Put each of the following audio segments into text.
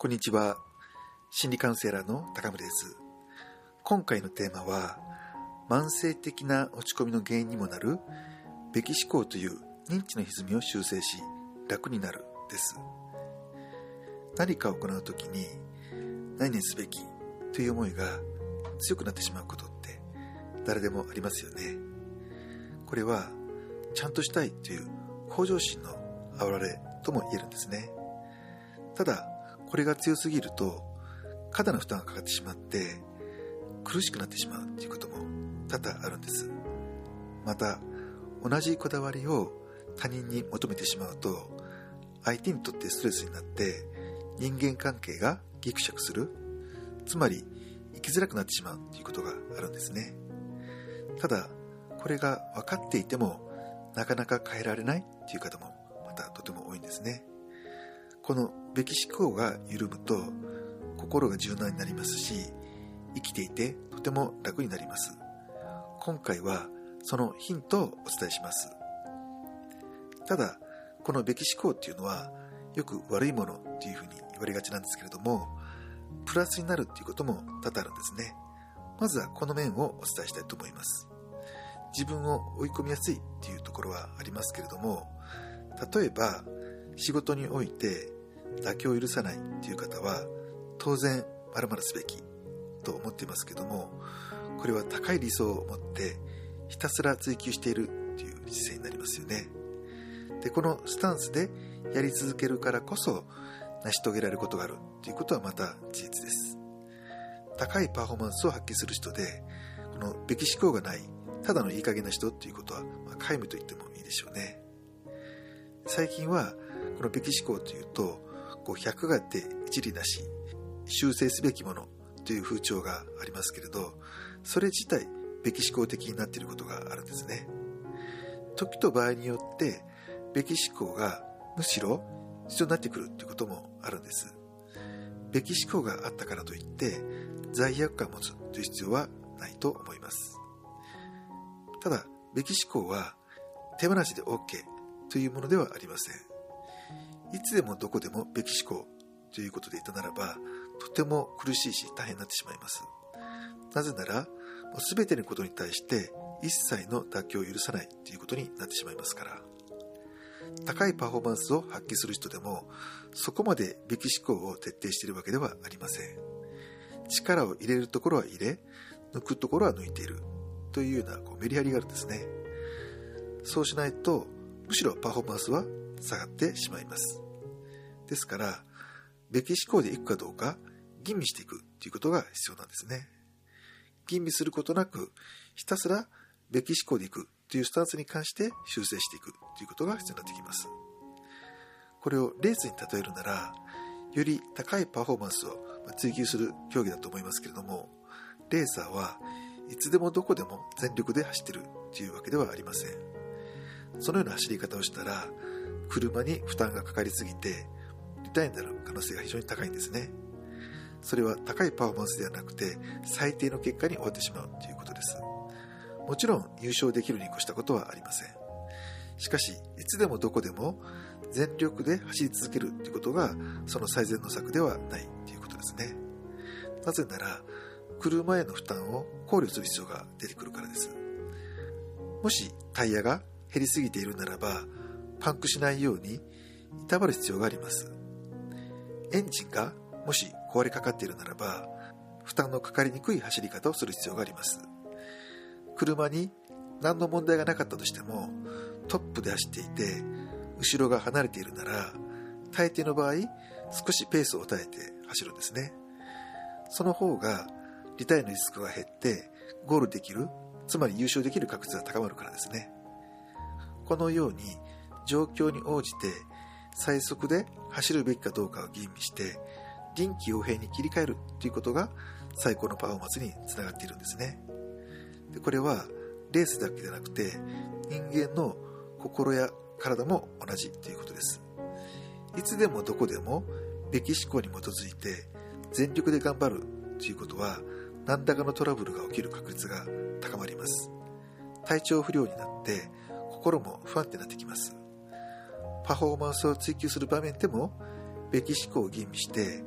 こんにちは。心理カウンセラーの高村です。今回のテーマは、慢性的な落ち込みの原因にもなるべき思考という認知の歪みを修正し、楽になるです。何かを行うときに、何々すべきという思いが強くなってしまうことって誰でもありますよね。これは、ちゃんとしたいという向上心のあられとも言えるんですね。ただ、これが強すぎると過度な負担がかかってしまって苦しくなってしまうということも多々あるんです。また、同じこだわりを他人に求めてしまうと相手にとってストレスになって人間関係がギクシャクする、つまり生きづらくなってしまうということがあるんですね。ただ、これが分かっていてもなかなか変えられないという方もまたとても多いんですね。このべき思考が緩むと心が柔軟になりますし、生きていてとても楽になります。今回はそのヒントをお伝えします。ただ、このべき思考っていうのはよく悪いものっていうふうに言われがちなんですけれども、プラスになるっていうことも多々あるんですね。まずはこの面をお伝えしたいと思います。自分を追い込みやすいっていうところはありますけれども、例えば仕事において妥協を許さないという方は当然〇〇すべきと思っていますけども、これは高い理想を持ってひたすら追求しているという姿勢になりますよね。で、このスタンスでやり続けるからこそ成し遂げられることがあるということはまた事実です。高いパフォーマンスを発揮する人で、このべき思考がないただのいい加減な人ということは皆無と言ってもいいでしょうね。最近はこのべき思考というと百があって一理なし、修正すべきものという風潮がありますけれど、それ自体べき思考的になっていることがあるんですね。時と場合によってべき思考がむしろ必要になってくるということもあるんです。べき思考があったからといって罪悪感を持つという必要はないと思います。ただ、べき思考は手放しで OK というものではありません。いつでもどこでもべき思考ということで言ったならば、とても苦しいし大変になってしまいます。なぜなら、全てのことに対して一切の妥協を許さないということになってしまいますから。高いパフォーマンスを発揮する人でも、そこまでべき思考を徹底しているわけではありません。力を入れるところは入れ、抜くところは抜いているというようなメリハリがあるんですね。そうしないと、むしろパフォーマンスは下がってしまいます。ですから、べき思考でいくかどうか吟味していくということが必要なんですね。吟味することなく、ひたすらべき思考でいくというスタンスに関して修正していくということが必要になってきます。これをレースに例えるなら、より高いパフォーマンスを追求する競技だと思いますけれども、レーサーはいつでもどこでも全力で走っているというわけではありません。そのような走り方をしたら、車に負担がかかりすぎてリタイアになる可能性が非常に高いんですね。それは高いパフォーマンスではなくて最低の結果に終わってしまうということです。もちろん優勝できるに越したことはありません。しかし、いつでもどこでも全力で走り続けるということがその最善の策ではないということですね。なぜなら、車への負担を考慮する必要が出てくるからです。もしタイヤが減りすぎているならば、パンクしないように板張る必要があります。エンジンがもし壊れかかっているならば、負担のかかりにくい走り方をする必要があります。車に何の問題がなかったとしても、トップで走っていて後ろが離れているなら、大抵の場合少しペースを抑えて走るんですね。その方がリタイアのリスクが減ってゴールできる、つまり優勝できる確率が高まるからですね。このように状況に応じて最速で走るべきかどうかを吟味して臨機応変に切り替えるということが最高のパフォーマンスにつながっているんですね。で、これはレースだけでなくて人間の心や体も同じということです。いつでもどこでもべき思考に基づいて全力で頑張るということは、何らかのトラブルが起きる確率が高まります。体調不良になって心も不安定になってきます。パフォーマンスを追求する場面でもべき思考を吟味して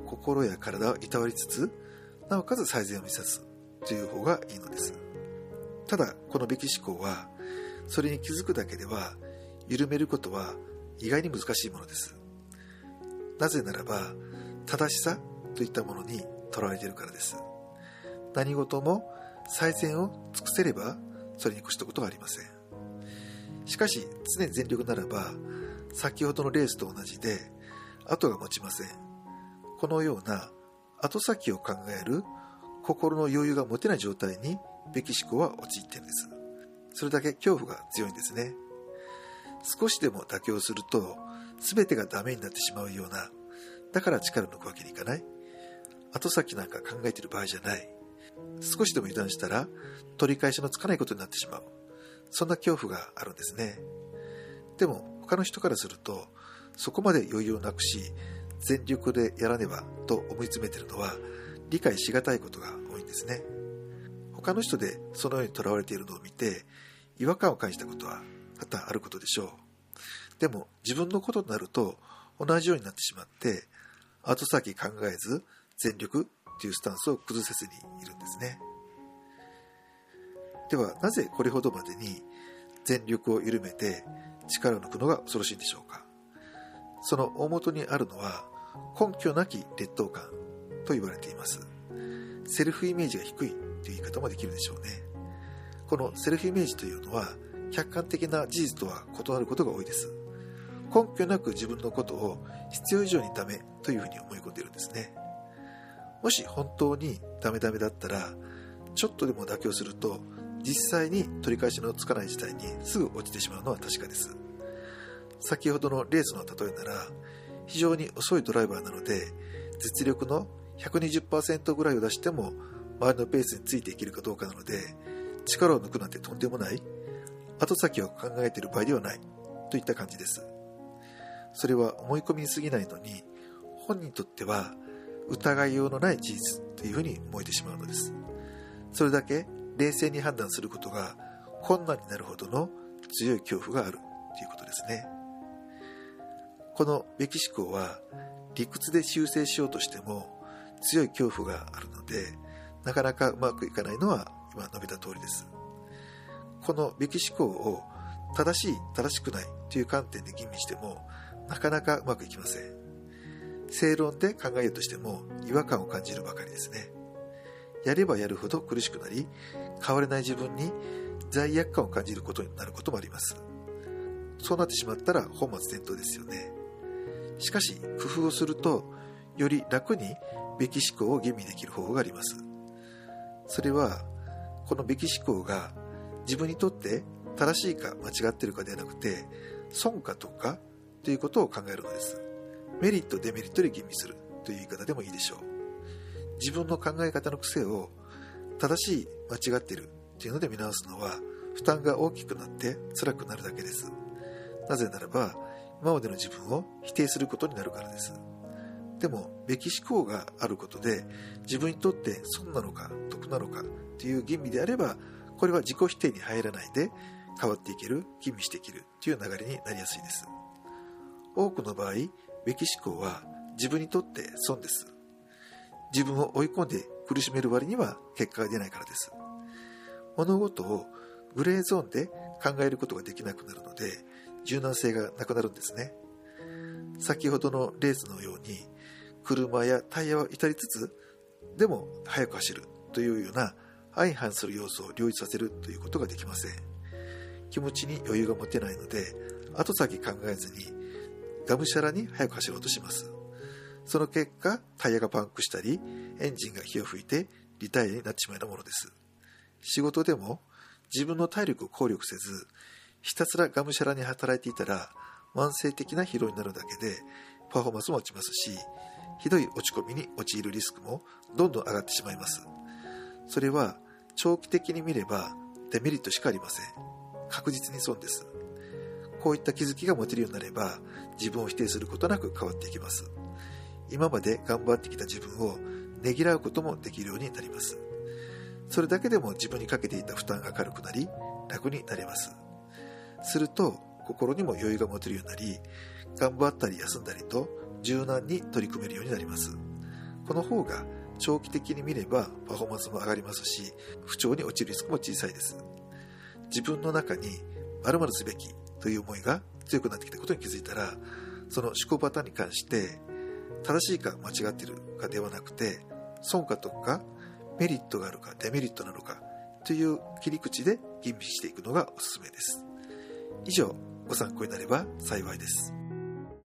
心や体をいたわりつつ、なおかつ最善を目指すという方がいいのです。ただこのべき思考は、それに気づくだけでは緩めることは意外に難しいものです。なぜならば、正しさといったものにとらわれているからです。何事も最善を尽くせればそれに越したことはありません。しかし常に全力ならば、先ほどのレースと同じで後が持ちません。このような後先を考える心の余裕が持てない状態にべき思考は陥っているんです。それだけ恐怖が強いんですね。少しでも妥協すると全てがダメになってしまうような、だから力を抜くわけにいかない、後先なんか考えている場合じゃない、少しでも油断したら取り返しのつかないことになってしまう、そんな恐怖があるんですね。でも他の人からすると、そこまで余裕をなくし全力でやらねばと思い詰めているのは理解しがたいことが多いんですね。他の人でそのようにとらわれているのを見て違和感を感じたことは多々あることでしょう。でも自分のことになると同じようになってしまって、後先考えず全力というスタンスを崩せずにいるんですね。ではなぜこれほどまでに全力を緩めて力を抜くのが恐ろしいんでしょうか。その大元にあるのは根拠なき劣等感と言われています。セルフイメージが低いという言い方もできるでしょうね。このセルフイメージというのは客観的な事実とは異なることが多いです。根拠なく自分のことを必要以上にダメというふうに思い込んでいるんですね。もし本当にダメだったら、ちょっとでも妥協すると実際に取り返しのつかない事態にすぐ落ちてしまうのは確かです。先ほどのレースの例えなら、非常に遅いドライバーなので実力の 120% ぐらいを出しても周りのペースについていけるかどうかなので、力を抜くなんてとんでもない、後先を考えている場合ではないといった感じです。それは思い込みに過ぎないのに、本人にとっては疑いようのない事実というふうに思えてしまうのです。それだけ冷静に判断することが困難になるほどの強い恐怖があるということですね。このべき思考は理屈で修正しようとしても強い恐怖があるので、なかなかうまくいかないのは今述べた通りです。このべき思考を正しい正しくないという観点で吟味してもなかなかうまくいきません。正論で考えようとしても違和感を感じるばかりですね。やればやるほど苦しくなり、変われない自分に罪悪感を感じることになることもあります。そうなってしまったら本末転倒ですよね。しかし工夫をするとより楽にべき思考を吟味できる方法があります。それはこのべき思考が自分にとって正しいか間違っているかではなくて、損か得かということを考えるのです。メリットデメリットで吟味するという言い方でもいいでしょう。自分の考え方の癖を正しい間違っているというので見直すのは負担が大きくなって辛くなるだけです。なぜならば今までの自分を否定することになるからです。でもべき思考があることで自分にとって損なのか得なのかという吟味であれば、これは自己否定に入らないで変わっていける、吟味していけるという流れになりやすいです。多くの場合べき思考は自分にとって損です。自分を追い込んで苦しめる割には結果が出ないからです。物事をグレーゾーンで考えることができなくなるので柔軟性がなくなるんですね。先ほどのレースのように車やタイヤは至りつつでも速く走るというような相反する要素を両立させるということができません。気持ちに余裕が持てないので後先考えずにがむしゃらに速く走ろうとします。その結果タイヤがパンクしたりエンジンが火を吹いてリタイアになってしまうようなものです。仕事でも自分の体力を考慮せずひたすらがむしゃらに働いていたら慢性的な疲労になるだけでパフォーマンスも落ちますし、ひどい落ち込みに陥るリスクもどんどん上がってしまいます。それは長期的に見ればデメリットしかありません。確実に損です。こういった気づきが持てるようになれば自分を否定することなく変わっていきます。今まで頑張ってきた自分をねぎらうこともできるようになります。それだけでも自分にかけていた負担が軽くなり楽になれます。すると心にも余裕が持てるようになり、頑張ったり休んだりと柔軟に取り組めるようになります。 この方が長期的に見ればパフォーマンスも上がりますし、不調に陥るリスクも小さいです。自分の中に〇〇すべきという思いが強くなってきたことに気づいたら、その思考パターンに関して正しいか間違っているかではなくて、損か得かメリットがあるかデメリットなのかという切り口で吟味していくのがおすすめです。以上、ご参考になれば幸いです。